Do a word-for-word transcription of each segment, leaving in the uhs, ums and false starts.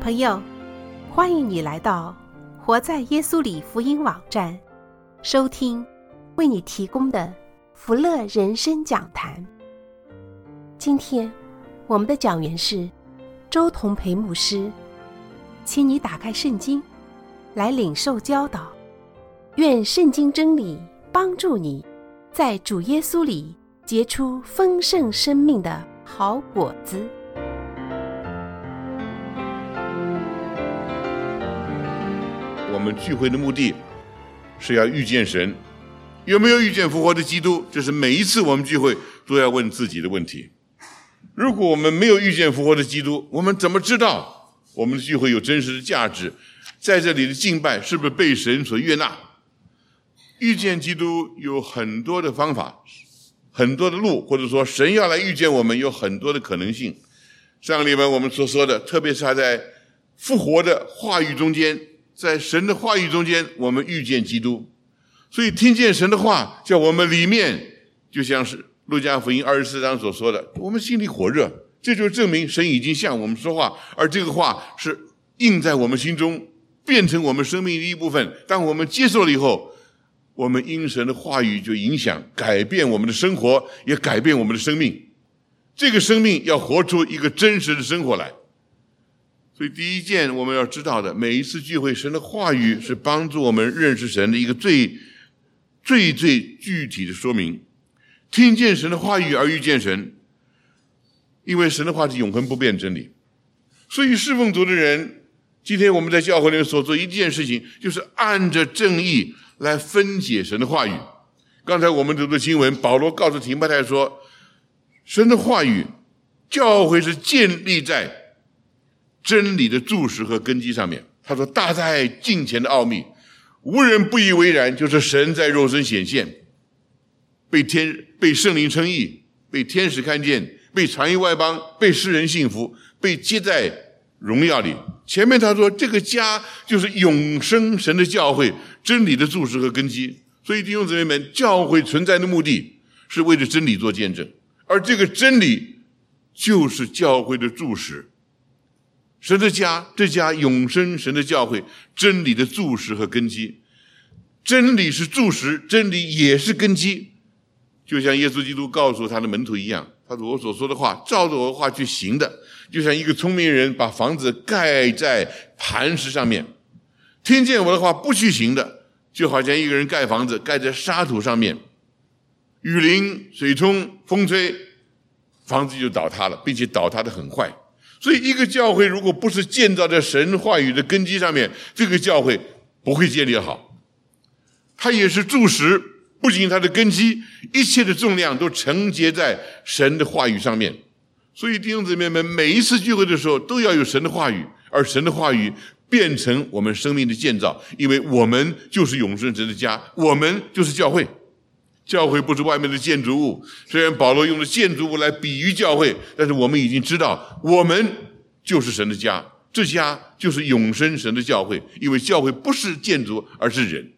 朋友，欢迎你来到活在耶稣里福音网站，收听为你提供的福乐人生讲坛。今天我们的讲员是周同培牧师，请你打开圣经来领受教导，愿圣经真理帮助你在主耶稣里结出丰盛生命的好果子。 我们聚会的目的是要遇见神，有没有遇见复活的基督？这是每一次我们聚会都要问自己的问题。如果我们没有遇见复活的基督，我们怎么知道我们的聚会有真实的价值？在这里的敬拜是不是被神所悦纳？遇见基督有很多的方法，很多的路，或者说神要来遇见我们有很多的可能性。上个礼拜我们所说的，特别是他在复活的话语中间，在神的话语中间，我们遇见基督。所以听见神的话，叫我们里面就像是路加福音二十四章所说的，我们心里火热，这就证明神已经向我们说话，而这个话是印在我们心中，变成我们生命的一部分。当我们接受了以后，我们因神的话语就影响改变我们的生活，也改变我们的生命。这个生命要活出一个真实的生活来。所以第一件我们要知道的，每一次聚会，神的话语是帮助我们认识神的一个最最最具体的说明。听见神的话语而遇见神，因为神的话是永恒不变真理。所以侍奉主的人，今天我们在教会里面所做一件事情，就是按着正义来分解神的话语。刚才我们读的经文，保罗告诉提摩太说，神的话语教会是建立在真理的柱石和根基上面。他说，大在近前的奥秘，无人不以为然，就是神在肉身显现，被天被圣灵称义，被天使看见，被传于外邦，被世人信服，被接在荣耀里。前面他说，这个家就是永生神的教会，真理的柱石和根基。所以弟兄姊妹们，教会存在的目的是为了真理做见证，而这个真理就是教会的柱石。神的家，这家永生神的教会，真理的柱石和根基。真理是柱石，真理也是根基。就像耶稣基督告诉他的门徒一样，他说，我所说的话照着我的话去行的，就像一个聪明人把房子盖在磐石上面。听见我的话不去行的，就好像一个人盖房子盖在沙土上面，雨淋水冲风吹，房子就倒塌了，并且倒塌得很坏。所以一个教会如果不是建造在神话语的根基上面，这个教会不会建立好。它也是柱石，不仅它的根基，一切的重量都承接在神的话语上面。所以弟兄姊妹们，每一次聚会的时候都要有神的话语，而神的话语变成我们生命的建造，因为我们就是永生神的家，我们就是教会。教会不是外面的建筑物，虽然保罗用了建筑物来比喻教会，但是我们已经知道，我们就是神的家，这家就是永生神的教会，因为教会不是建筑，而是人。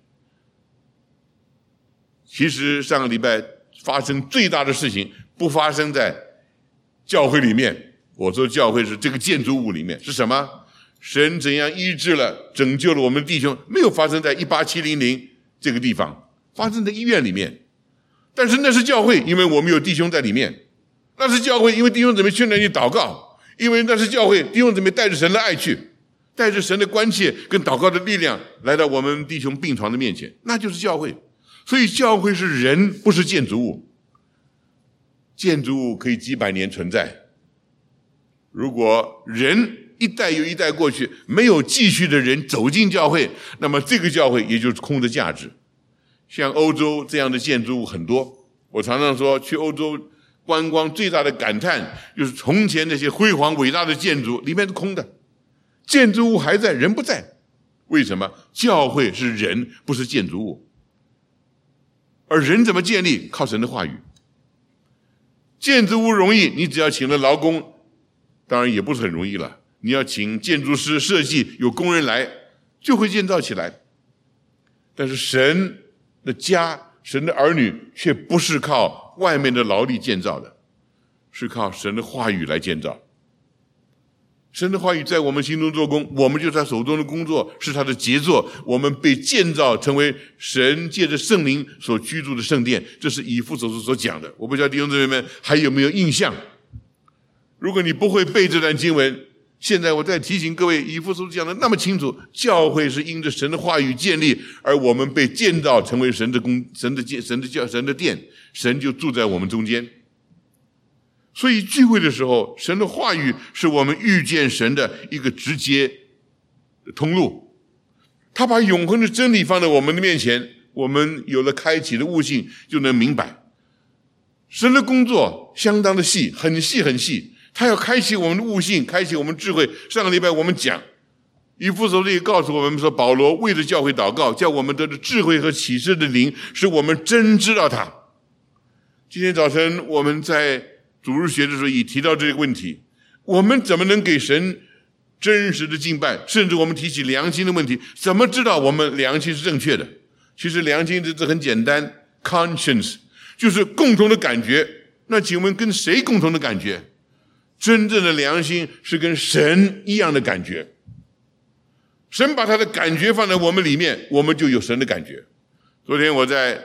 其实上个礼拜发生最大的事情不发生在教会里面，我说教会是这个建筑物里面，是什么？神怎样医治了拯救了我们的弟兄，没有发生在一八七零零这个地方，发生在医院里面。但是那是教会，因为我们有弟兄在里面。那是教会，因为弟兄姊妹去那里祷告，因为那是教会，弟兄姊妹带着神的爱去，带着神的关切跟祷告的力量来到我们弟兄病床的面前，那就是教会。所以教会是人，不是建筑物。建筑物可以几百年存在，如果人一代又一代过去，没有继续的人走进教会，那么这个教会也就是空的价值。像欧洲这样的建筑物很多，我常常说去欧洲观光最大的感叹就是从前那些辉煌伟大的建筑里面是空的，建筑物还在，人不在。为什么？教会是人，不是建筑物。而人怎么建立？靠神的话语。建筑物容易，你只要请了劳工，当然也不是很容易了，你要请建筑师设计，有工人来就会建造起来。但是神的家，神的儿女却不是靠外面的劳力建造的，是靠神的话语来建造。 神的话语在我们心中做工，我们就是他手中的工作，是他的杰作。我们被建造成为神借着圣灵所居住的圣殿，这是以弗所书所讲的。我不知道弟兄姊妹们还有没有印象？如果你不会背这段经文，现在我再提醒各位，以弗所书讲的那么清楚，教会是因着神的话语建立，而我们被建造成为神的宫、神的建、神的教、神的殿，神就住在我们中间。所以聚会的时候，神的话语是我们遇见神的一个直接的通路。他把永恒的真理放在我们的面前，我们有了开启的悟性，就能明白神的工作相当的细，很细很细。他要开启我们的悟性，开启我们智慧。上个礼拜我们讲以弗所书里告诉我们说，保罗为了教会祷告，叫我们得着智慧和启示的灵，使我们真知道他。今天早晨我们在主日学的时候也提到这个问题，我们怎么能给神真实的敬拜？甚至我们提起良心的问题，怎么知道我们良心是正确的？其实良心这字很简单 conscience 就是共同的感觉。那请问跟谁共同的感觉？真正的良心是跟神一样的感觉。神把他的感觉放在我们里面，我们就有神的感觉。昨天我在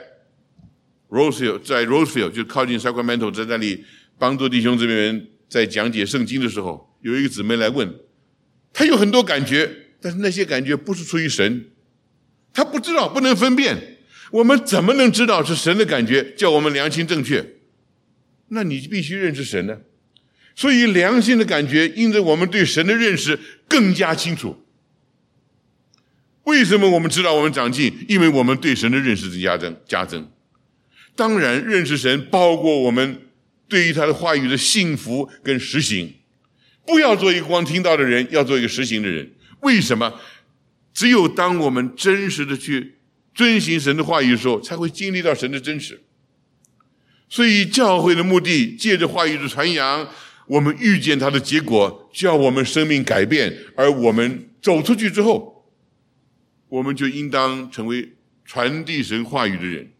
Roseville 在 Roseville 就靠近 Sacramento， 在那里帮助弟兄姊妹们在讲解圣经的时候，有一个姊妹来问，她有很多感觉，但是那些感觉不是出于神，她不知道，不能分辨。我们怎么能知道是神的感觉，叫我们良心正确？那你必须认识神呢。所以良心的感觉因着我们对神的认识更加清楚。为什么我们知道我们长进？因为我们对神的认识的加增加增。当然认识神包括我们对于他的话语的信服跟实行。不要做一个光听到的人，要做一个实行的人。为什么？只有当我们真实的去遵行神的话语的时候，才会经历到神的真实。所以教会的目的，借着话语的传扬，我们遇见它的结果，叫我们生命改变，而我们走出去之后，我们就应当成为传递神话语的人。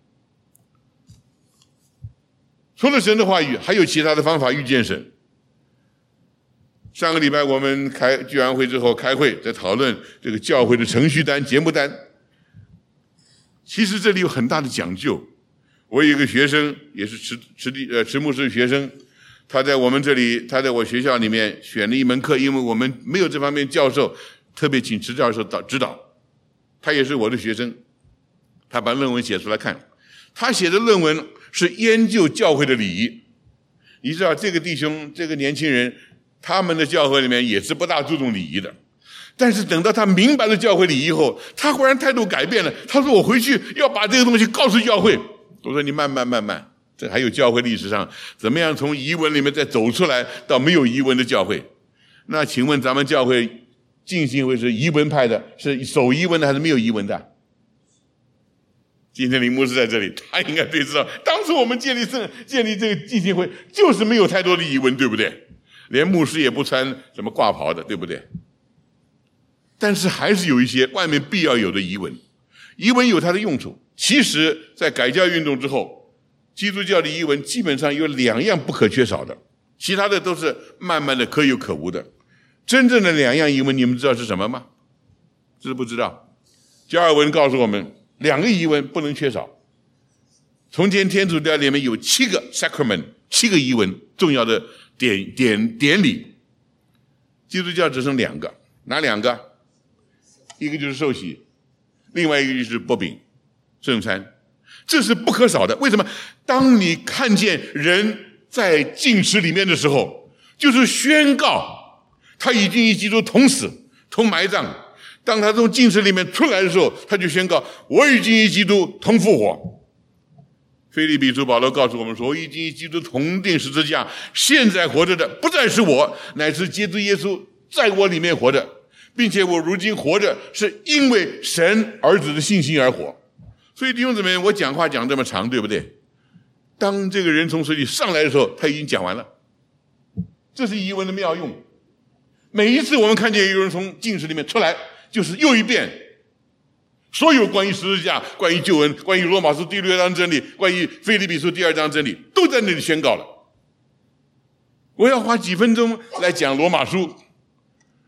除了神的话语，还有其他的方法遇见神。上个礼拜我们开聚完会之后开会，在讨论这个教会的程序单、节目单。其实这里有很大的讲究。我有一个学生，也是池池地呃池牧师的学生，他在我们这里，他在我学校里面选了一门课，因为我们没有这方面教授，特别请池教授导指导。他也是我的学生，他把论文写出来看。他写的论文是研究教会的礼仪。你知道这个弟兄，这个年轻人，他们的教会里面也是不大注重礼仪的。但是等到他明白了教会礼仪后，他忽然态度改变了。他说我回去要把这个东西告诉教会。我说你慢慢慢慢，这还有教会历史上怎么样从遗文里面再走出来到没有遗文的教会。那请问咱们教会浸信会是遗文派的，是守遗文的还是没有遗文的？今天林牧师在这里，他应该对知道，当初我们建立圣建立这个浸信会就是没有太多的遗文，对不对？连牧师也不穿什么褂袍的，对不对？但是还是有一些外面必要有的遗文，遗文有它的用处。其实在改教运动之后，基督教的遗文基本上有两样不可缺少的，其他的都是慢慢的可有可无的。真正的两样遗文你们知道是什么吗？知不知道？加尔文告诉我们，两个遗文不能缺少。从前天主教里面有七个 sacrament， 七个遗文，重要的典典典礼。基督教只剩两个，哪两个？一个就是受洗，另外一个就是擘饼圣餐，这是不可少的。为什么？当你看见人在禁食里面的时候，就是宣告他已经与基督同死同埋葬。当他从禁食里面出来的时候，他就宣告我已经与基督同复活。腓立比书保罗告诉我们说，我已经与基督同钉十字架，现在活着的不再是我，乃是基督耶稣在我里面活着，并且我如今活着是因为神儿子的信心而活。所以弟兄姊妹，我讲话讲这么长，对不对？当这个人从水里上来的时候，他已经讲完了。这是遗文的妙用。每一次我们看见有人从禁食里面出来，就是又一遍所有关于十字架、关于救恩、关于罗马书第六章真理、关于腓立比书第二章真理，都在那里宣告了。我要花几分钟来讲罗马书，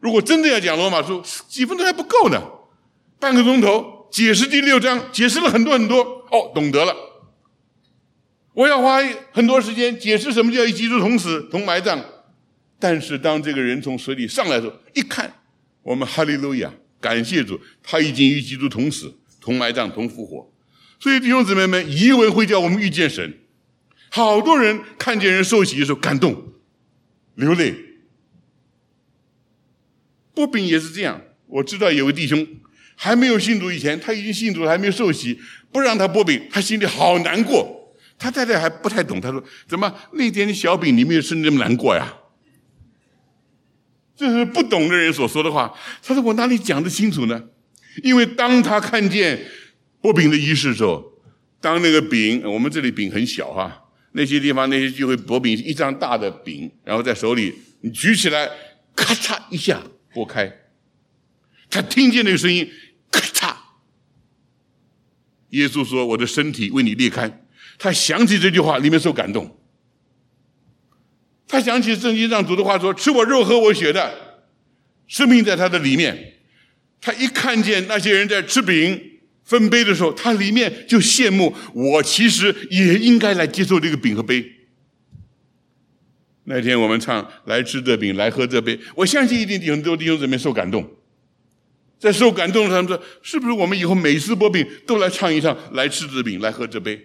如果真的要讲罗马书，几分钟还不够呢，半个钟头解释第六章，解释了很多很多，哦，懂得了。我要花很多时间解释什么叫与基督同死同埋葬，但是当这个人从水里上来的时候，一看，我们哈利路亚，感谢主，他已经与基督同死同埋葬同复活。所以弟兄姊妹们，疑问会叫我们遇见神。好多人看见人受洗的时候感动流泪，波饼也是这样。我知道有个弟兄还没有信主以前，他已经信主了，还没有受洗，不让他波饼，他心里好难过。他太太还不太懂，他说怎么那点点小饼你没有吃那么难过呀？这是不懂的人所说的话。他说我哪里讲得清楚呢？因为当他看见波饼的仪式的时候，当那个饼，我们这里饼很小哈，那些地方那些聚会薄饼一张大的饼，然后在手里你举起来，咔嚓一下拨开，他听见那个声音，咔嚓。耶稣说：“我的身体为你裂开。”他想起这句话，里面受感动。他想起圣经上主的话说：“吃我肉喝我血的，生命在他的里面。”他一看见那些人在吃饼分杯的时候，他里面就羡慕，我其实也应该来接受这个饼和杯。那天我们唱来吃这饼来喝这杯，我相信一定很多弟兄姊妹受感动。在受感动的他们说，是不是我们以后每次播饼都来唱一唱来吃这饼来喝这杯？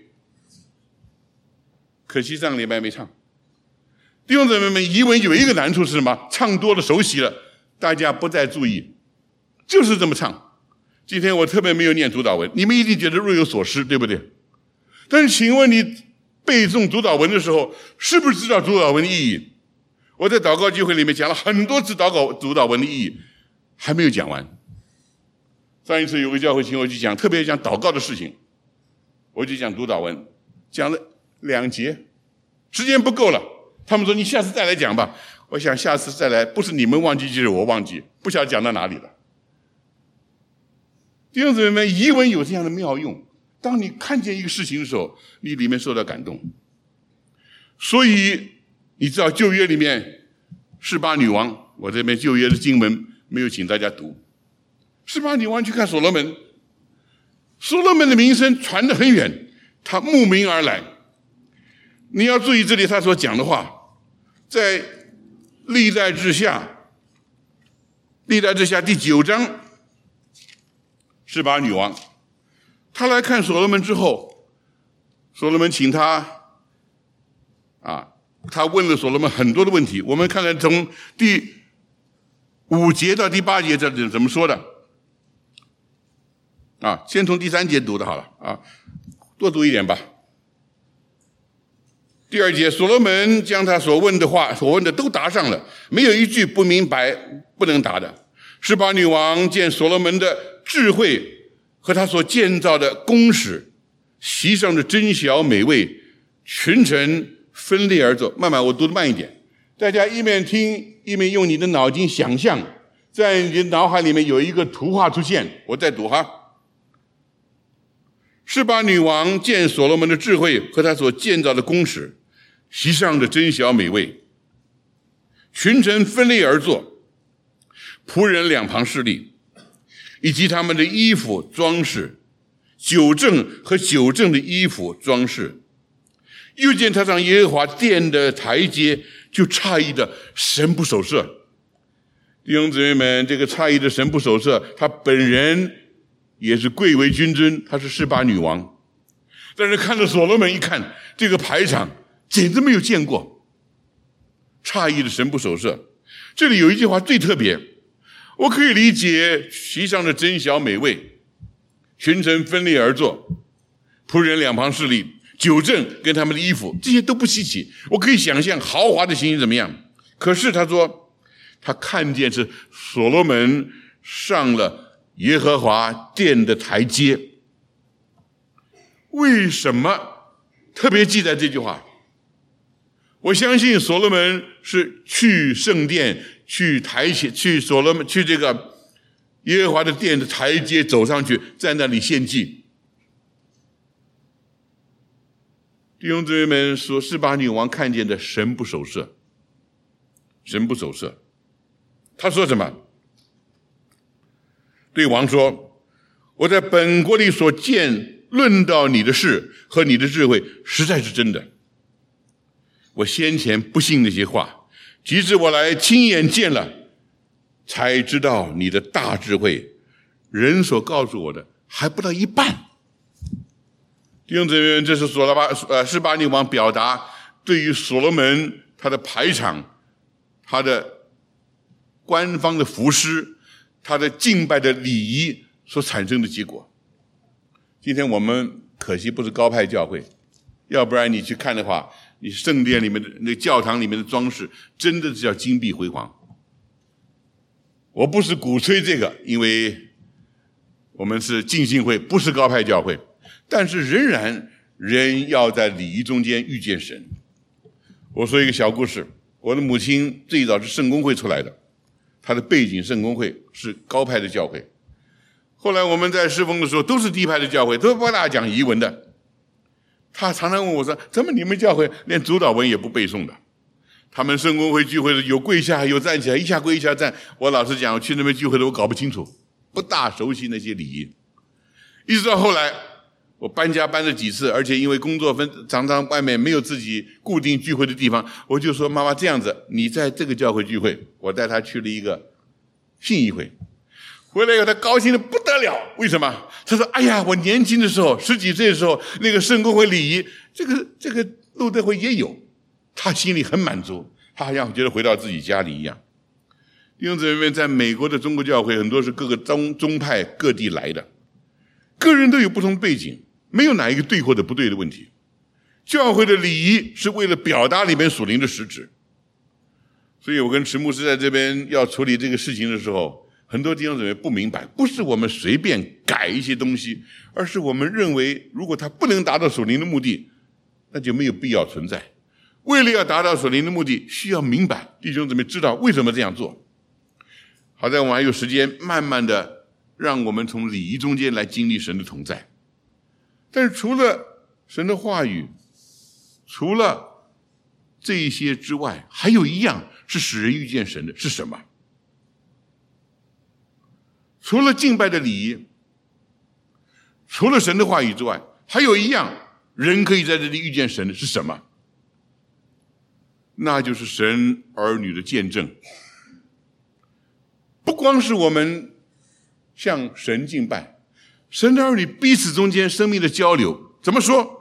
可惜上个礼拜没唱。弟兄姊妹们，疑问有一个难处是什么？唱多了熟悉了，大家不再注意，就是这么唱。今天我特别没有念主祷文，你们一定觉得若有所失，对不对？但是请问你背诵主祷文的时候，是不是知道主祷文的意义？我在祷告聚会里面讲了很多次祷告主祷文的意义，还没有讲完。上一次有个教会请我去讲，特别讲祷告的事情，我就讲主祷文，讲了两节，时间不够了。他们说你下次再来讲吧。我想下次再来，不是你们忘记就是我忘记，不晓得讲到哪里了。弟兄姊妹们，疑问有这样的妙用，当你看见一个事情的时候，你里面受到感动。所以你知道旧约里面示巴女王，我这边旧约的经文没有请大家读。示巴女王去看所罗门，所罗门的名声传得很远，他慕名而来。你要注意这里他所讲的话，在历代志下，历代志下第九章，示巴女王，她来看所罗门之后，所罗门请她，啊，他问了所罗门很多的问题。我们看看从第五节到第八节这里怎么说的，啊，先从第三节读的好了啊，多读一点吧。第二节，所罗门将他所问的话所问的都答上了，没有一句不明白不能答的。示巴女王见所罗门的智慧和他所建造的宫室，席上的珍馐美味，群臣分列而坐。慢慢，我读得慢一点，大家一面听一面用你的脑筋想象，在你的脑海里面有一个图画出现。我再读哈。示巴女王见所罗门的智慧和他所建造的宫室，席上的珍馐美味，群臣分列而坐，仆人两旁侍立，以及他们的衣服装饰，酒政和酒政的衣服装饰。又见他上耶和华殿的台阶，就诧异的神不守舍。弟兄姊妹们，这个诧异的神不守舍，他本人也是贵为君尊，她是示巴女王。但是看着所罗门一看这个排场，简直没有见过，诧异的神不守舍。这里有一句话最特别，我可以理解席上的珍馐美味，群臣分列而坐，仆人两旁侍立，酒政跟他们的衣服，这些都不稀奇，我可以想象豪华的情形怎么样。可是他说他看见是所罗门上了耶和华殿的台阶。为什么特别记载这句话？我相信所罗门是去圣殿，去台前，去所罗门去这个耶和华的殿的台阶走上去，在那里献祭。弟兄姊妹们，说示巴女王看见的神不守舍，神不守舍。他说什么？ 对王说，我在本国里所见论到你的事和你的智慧实在是真的。我先前不信那些话，及至我来亲眼见了，才知道你的大智慧，人所告诉我的还不到一半。弟兄姊妹们，这是所罗巴呃示巴念王表达对于所罗门他的排场、他的官方的服饰、他的敬拜的礼仪所产生的结果。今天我们可惜不是高派教会，要不然你去看的话，你圣殿里面的那教堂里面的装饰真的是要金碧辉煌。我不是鼓吹这个，因为我们是浸信会，不是高派教会，但是仍然人要在礼仪中间遇见神。我说一个小故事，我的母亲最早是圣公会出来的，她的背景圣公会是高派的教会，后来我们在侍奉的时候都是低派的教会，都不大讲仪文的。他常常问我说，怎么你们教会连主祷文也不背诵的？他们圣公会聚会的有跪下有站起来，一下跪一下站。我老实讲，我去那边聚会的我搞不清楚，不大熟悉那些礼仪。一直到后来我搬家搬了几次，而且因为工作分常常外面没有自己固定聚会的地方，我就说妈妈这样子，你在这个教会聚会，我带她去了一个信义会。回来以后他高兴的不得了，为什么？他说，哎呀，我年轻的时候十几岁的时候那个圣公会礼仪，这个这个路德会也有，他心里很满足，他好像觉得回到自己家里一样。弟兄姊妹们，在美国的中国教会很多是各个宗宗派各地来的，个人都有不同背景，没有哪一个对或者不对的问题。教会的礼仪是为了表达里面属灵的实质。所以我跟池牧师在这边要处理这个事情的时候，很多弟兄姊妹不明白，不是我们随便改一些东西，而是我们认为如果它不能达到属灵的目的，那就没有必要存在。为了要达到属灵的目的，需要明白，弟兄姊妹知道为什么这样做。好在我们还有时间，慢慢的让我们从礼仪中间来经历神的同在。但是除了神的话语，除了这一些之外，还有一样是使人遇见神的，是什么？除了敬拜的礼仪，除了神的话语之外，还有一样人可以在这里遇见神的是什么？那就是神儿女的见证。不光是我们向神敬拜，神的儿女彼此中间生命的交流，怎么说？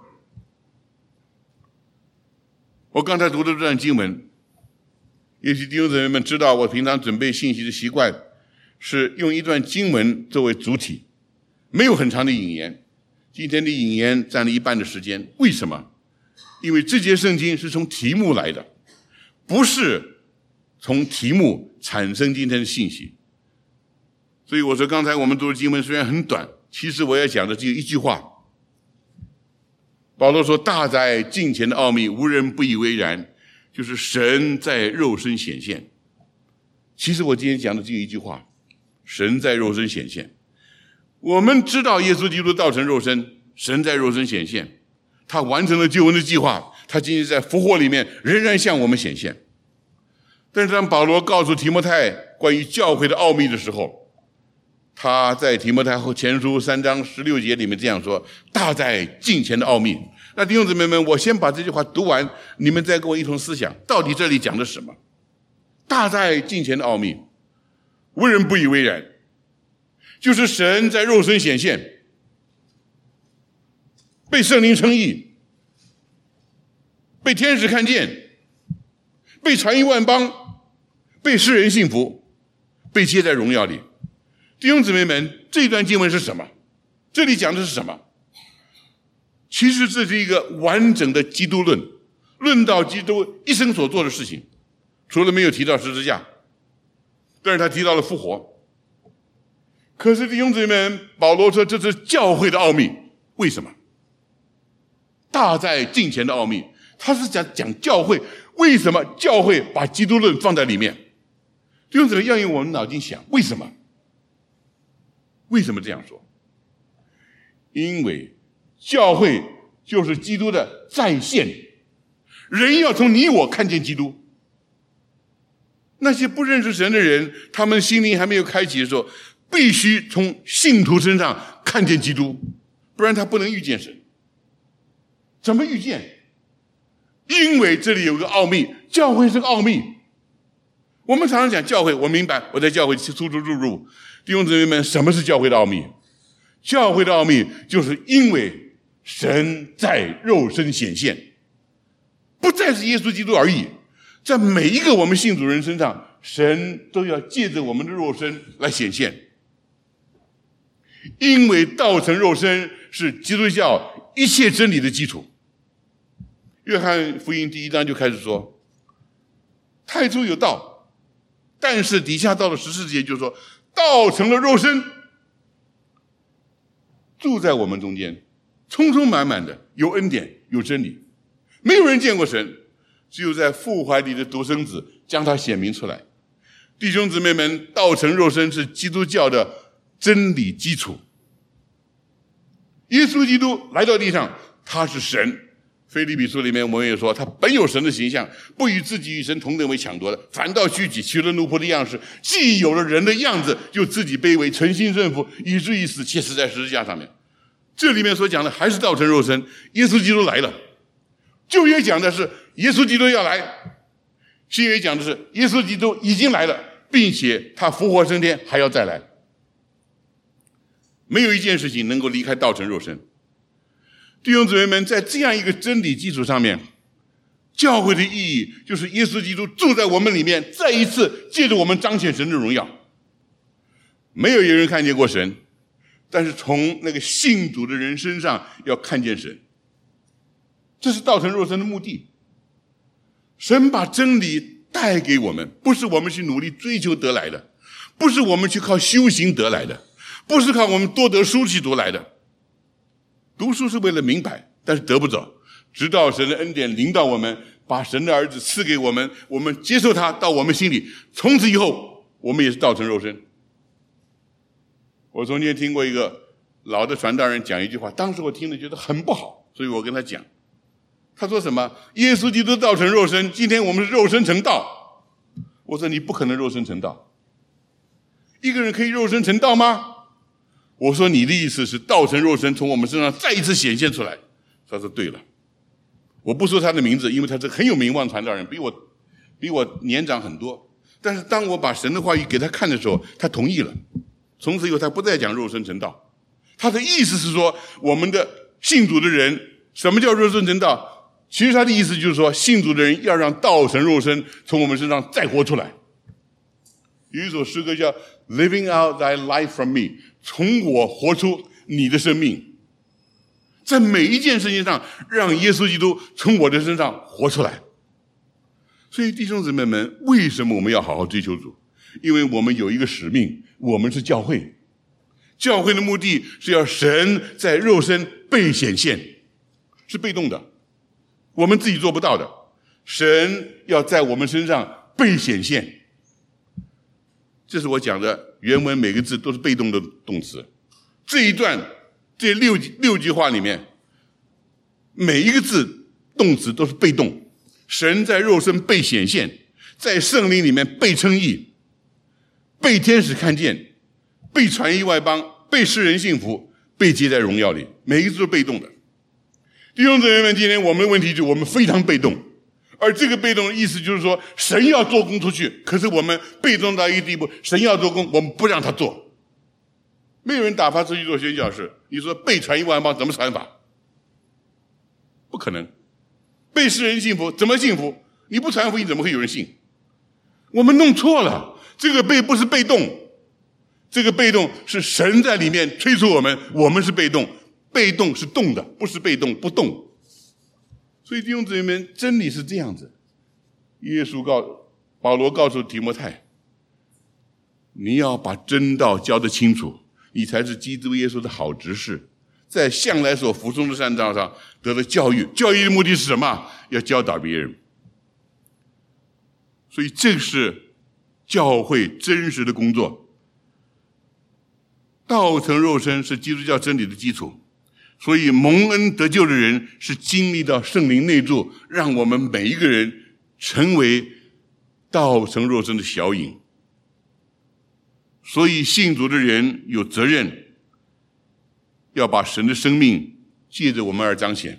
我刚才读的这段经文，也许弟兄姊妹们知道我平常准备信息的习惯是用一段经文作为主体，没有很长的引言。今天的引言占了一半的时间，为什么？因为这节圣经是从题目来的，不是从题目产生今天的信息。所以我说刚才我们读的经文虽然很短，其实我要讲的只有一句话。保罗说，大在敬虔的奥秘，无人不以为然，就是神在肉身显现。其实我今天讲的只有一句话，神在肉身显现。我们知道耶稣基督道成肉身，神在肉身显现，他完成了救恩的计划，他今天在复活里面仍然向我们显现。但是当保罗告诉提摩太关于教会的奥秘的时候，他在提摩太后前书三章十六节里面这样说，大在敬虔的奥秘。那弟兄姊妹们，我先把这句话读完，你们再跟我一同思想，到底这里讲的什么？大在敬虔的奥秘，无人不以为然，就是神在肉身显现，被圣灵称义，被天使看见，被传于万邦，被世人信服，被接在荣耀里。弟兄姊妹们，这段经文是什么？这里讲的是什么？其实这是一个完整的基督论，论到基督一生所做的事情，除了没有提到十字架，但是他提到了复活。可是弟兄姊妹们，保罗说这是教会的奥秘。为什么？大在敬虔的奥秘，他是讲讲教会，为什么教会把基督论放在里面？弟兄姊妹要用我们脑筋想，为什么？为什么这样说？因为教会就是基督的再现，人要从你我看见基督。那些不认识神的人，他们心灵还没有开启的时候， 必须从信徒身上看见基督，不然他不能遇见神。怎么遇见？因为这里有个奥秘，教会是个奥秘。我们常常讲教会，我明白，我在教会出出入入。弟兄姊妹们，什么是教会的奥秘？教会的奥秘就是因为神在肉身显现，不再是耶稣基督而已，在每一个我们信主人身上，神都要借着我们的肉身来显现。因为道成肉身是基督教一切真理的基础。约翰福音第一章就开始说，太初有道，但是底下到了十四节就说，道成了肉身，住在我们中间，充充满满的，有恩典，有真理。没有人见过神，只有在父怀里的独生子将他显明出来。弟兄姊妹们，道成肉身是基督教的真理基础。耶稣基督来到地上，他是神。腓立比书里面我们也说，他本有神的形象，不与自己与神同等为抢夺的，反倒虚己，取了奴仆的样式，既有了人的样子，就自己卑微，存心顺服，以至于死，且死在十字架上面。这里面所讲的还是道成肉身，耶稣基督来了。旧约讲的是耶稣基督要来，新约讲的是耶稣基督已经来了，并且他复活升天还要再来。没有一件事情能够离开道成肉身。弟兄姊妹们，在这样一个真理基础上面，教会的意义就是耶稣基督住在我们里面，再一次借着我们彰显神的荣耀。没有一个人看见过神，但是从那个信主的人身上要看见神，这是道成肉身的目的。神把真理带给我们，不是我们去努力追求得来的，不是我们去靠修行得来的，不是靠我们多得书去读来的。读书是为了明白，但是得不着，直到神的恩典临到我们，把神的儿子赐给我们，我们接受他到我们心里，从此以后我们也是道成肉身。我从前听过一个老的传道人讲一句话，当时我听了觉得很不好，所以我跟他讲，他说什么？耶稣基督道成肉身，今天我们是肉身成道。我说你不可能肉身成道，一个人可以肉身成道吗？我说你的意思是道成肉身从我们身上再一次显现出来。他说对了。我不说他的名字，因为他是很有名望的传道人，比我比我年长很多。但是当我把神的话语给他看的时候，他同意了。从此以后他不再讲肉身成道。他的意思是说，我们的信主的人，什么叫肉身成道？其实他的意思就是说，信主的人要让道成肉身从我们身上再活出来。有一首诗歌叫 Living out thy life from me， 从我活出你的生命，在每一件事情上让耶稣基督从我的身上活出来。所以弟兄姊妹们，为什么我们要好好追求主？因为我们有一个使命，我们是教会。教会的目的是要神在肉身被显现，是被动的，我们自己做不到的，神要在我们身上被显现。这是我讲的原文，每个字都是被动的动词。这一段这六六句话里面，每一个字动词都是被动。神在肉身被显现，在圣灵里面被称义，被天使看见，被传于外邦，被世人信服，被接在荣耀里，每一个字都是被动的。弟兄姊妹们，今天我们的问题就是我们非常被动，而这个被动的意思就是说，神要做工出去，可是我们被动到一个地步，神要做工，我们不让他做。没有人打发出去做宣教士，你说被传于外邦怎么传法？不可能。被世人信服怎么信服？你不传福音怎么会有人信？我们弄错了，这个被不是被动，这个被动是神在里面催促我们，我们是被动，被动是动的，不是被动不动。所以弟兄姊妹们，真理是这样子。耶稣告保罗告诉提摩太，你要把真道教得清楚，你才是基督耶稣的好执事，在向来所服从的善道上得了教育。教育的目的是什么？要教导别人。所以这是教会真实的工作。道成肉身是基督教真理的基础，所以蒙恩得救的人是经历到圣灵内住，让我们每一个人成为道成肉身的小影。 所以信主的人有责任要把神的生命借着我们而彰显，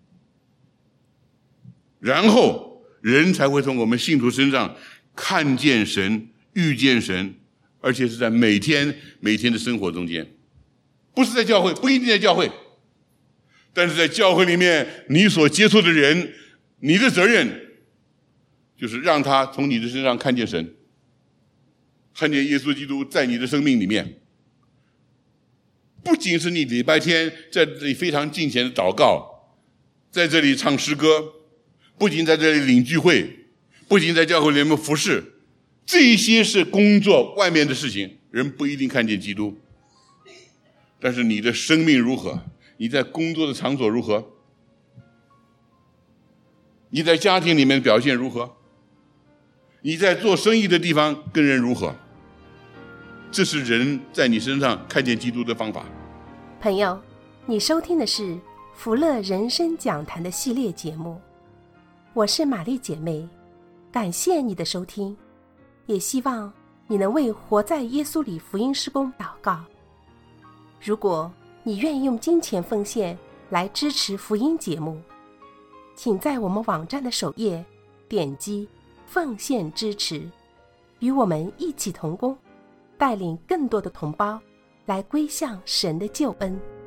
然后人才会从我们信徒身上看见神，遇见神，而且是在每天每天的生活中间，不是在教会，不一定在教会，但是在教会里面你所接触的人，你的责任就是让他从你的身上看见神，看见耶稣基督在你的生命里面。不仅是你礼拜天在这里非常敬虔的祷告，在这里唱诗歌，不仅在这里领聚会，不仅在教会里面服侍，这些是工作外面的事情，人不一定看见基督。但是你的生命如何？你在工作的场所如何？你在家庭里面表现如何？你在做生意的地方跟人如何？这是人在你身上看见基督的方法。 朋友，你收听的是福乐人生讲坛的系列节目，我是玛丽姐妹，感谢你的收听，也希望你能为活在耶稣里福音事工祷告。如果你愿意用金钱奉献来支持福音节目，请在我们网站的首页点击奉献支持，与我们一起同工，带领更多的同胞来归向神的救恩。